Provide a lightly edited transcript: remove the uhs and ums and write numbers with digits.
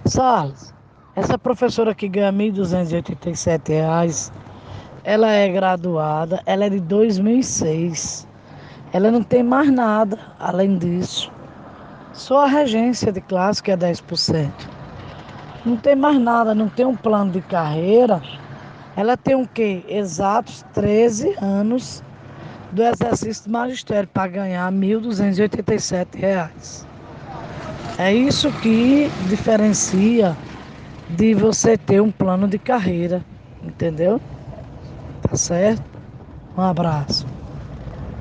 Salles, essa professora que ganha R$ 1.287, ela é graduada, ela é de 2006. Ela não tem mais nada além disso. Só a regência de classe que é 10%. Não tem mais nada, não tem um plano de carreira. Ela tem o quê? Exatos 13 anos do exercício de magistério para ganhar R$ 1.287. É isso que diferencia de você ter um plano de carreira, entendeu? Tá certo? Um abraço.